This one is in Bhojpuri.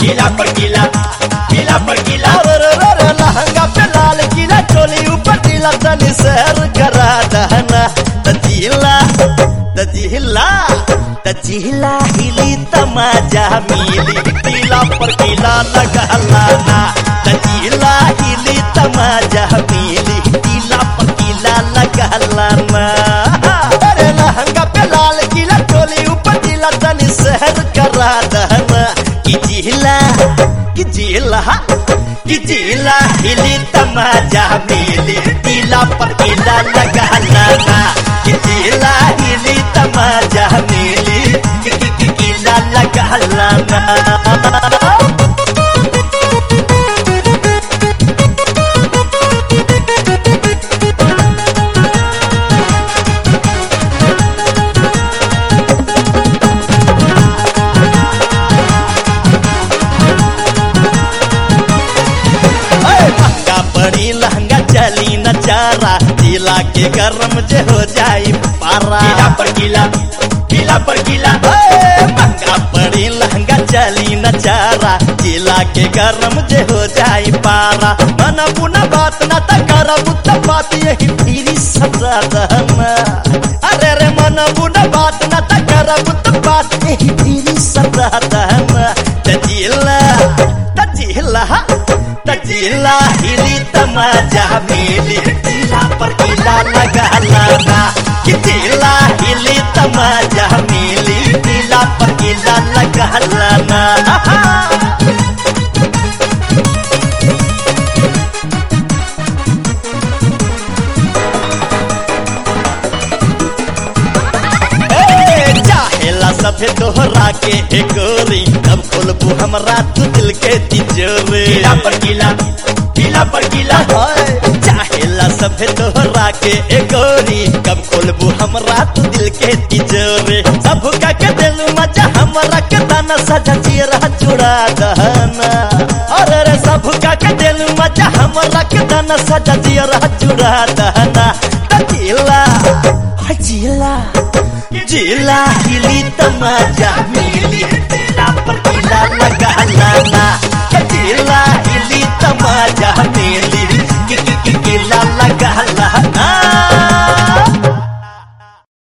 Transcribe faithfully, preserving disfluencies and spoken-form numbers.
किला पर किला, किला पर किला। लहंगा पे लाल किला, चोली ऊपर जिला, तनी शहर करा दहना। तजीला तजीला तजीला हिली तमाजा मिली, किला पर किला लगा लाना। तजीला हिली तमाजा मिली, किला पर किला लगा लाना। अरे लहंगा पे लाल किला, चोली ऊपर जिला, तनी शहर करा दहना। कि जिला कि जिला कि जिला हिली तमाजा मिली, किला पर किला लगा लाना। कि जिला हिली तमाजा मिली, कि कि कि किला लगा लाना। लहंगा चली न चारा, जिला के गरम जे हो जाई पारा। किला पर किला, किला पर किला। महंगा पड़ी लहंगा चली न चारा, जिला के गरम जे हो जाई पारा। मन बुना बात न त करब त बात, यही फिरी सजा दहना। अरे रे मन बुना बात न त करब त बात, यही फिरी सजा दहना। तजिला तजिला तजिला हिली तमाजा मिली, जिला पर किला लगा लाना। कि जिला हिली तमाजा मिली, जिला पर किला लगा लाना। चाहेला सभे तोहरा के एकोरी, तब खोलबू हमरा तू दिल के तिजोरी। किला पर किला, किला पर किला। चाहेला सभे तोहरा के एकोरी, कब खोलबू हमरा तू दिल के तिजोरी। सब का के दिल मजा हमरा के दाना, सजा चेहरा चुड़ा दहना। अरे रे सब का के दिल मजा हमरा के दाना, सजा चेहरा चुड़ा दहना। तजिला जिला जिला हिली तमाजा मिली,